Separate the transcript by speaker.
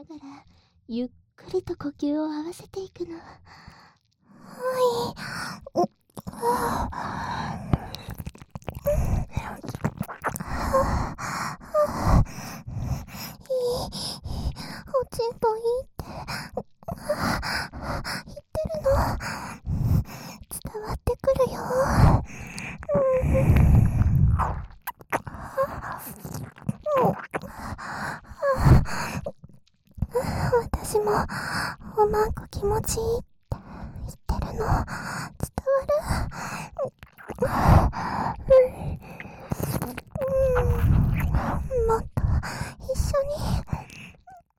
Speaker 1: ながらゆっくりと呼吸を合わせていくの。はい。おちんぽいいって言ってるの伝わってくるよ。私もおまんこ気持ちいいって言ってるの伝わる？もっと一緒に